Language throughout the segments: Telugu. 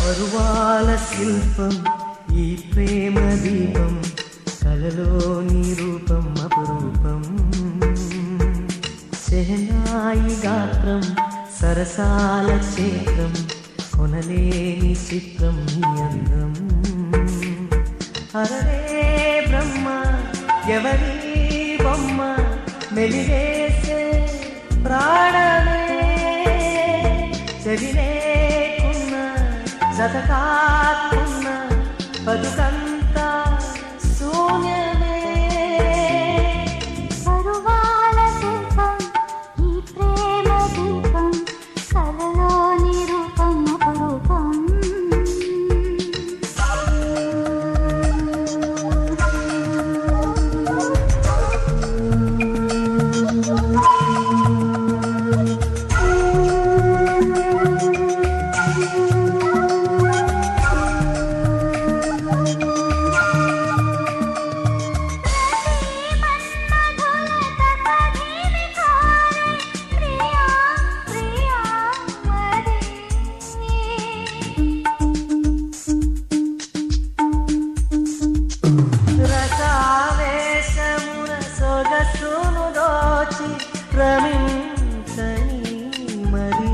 పరువాల శిల్పం ఈ ప్రేమ దీపం కలలోని రూపం అపురూపం శహనాయి గాత్రం సరసాల క్షేత్రం కొనలేని చిత్రం నీ అందం అరరే బ్రహ్మ ఎవరి బొమ్మ మెలివేసే ప్రాణమే చెవిలేకున్న జతకాకున్న బతుకంతా శూన్యమే పరువాల శిల్పం ఈ ప్రేమ దీపం కలలోని రూపం అపురూపం రసావేశమున సొగసును దోచి రమించని మరి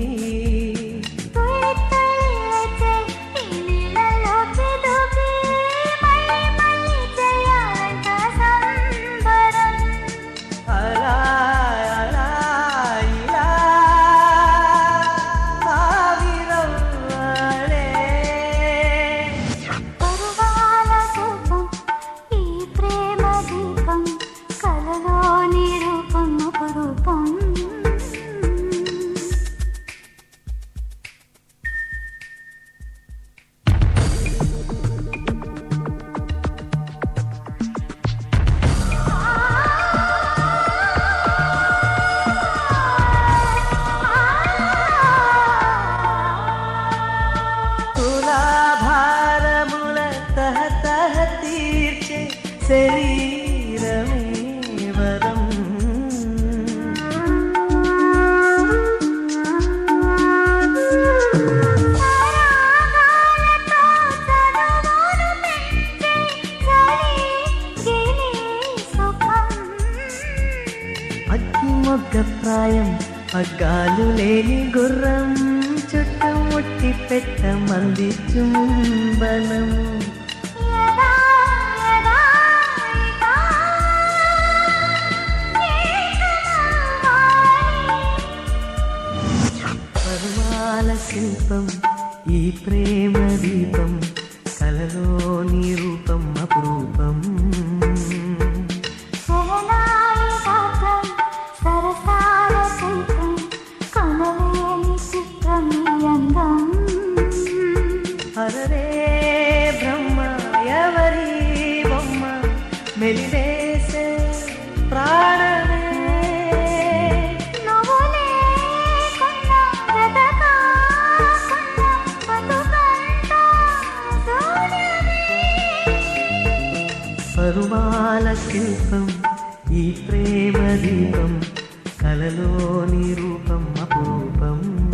అలా అలా ఇలా సాగిరవ్వాలే పరువాల శిల్పం ఈ ప్రేమ దీపం కలలోని రూపం అపురూపం తులాభారముల తహతహ తీర్చే శరీరమే వరం రాగాలతో చదువును పెంచే చలిగిలి సుఖం అగ్గి మొగ్గ ప్రాయం పగ్గాలు లేని గుర్రం చుట్టుముట్టి పెట్ట మంది చుంబనము యదా యదా ఇదా ఏకమవ్వాలి పరువాల శిల్పం ఈ ప్రేమ దీపం కలలోని రూపం అపురూపం శహనాయి గాత్రం సరసాల చైత్రం కొనలేని చిత్రం నీ అందం అరరే బ్రహ్మ ఎవరి బొమ్మ మెలివేసే ప్రాణమే నువ్వు లేకున్నా జతకాకున్నా బతుకంతా శూన్యమే పరువాల శిల్పం ఈ ప్రేమ దీపం కలలోని రూపం అపురూపం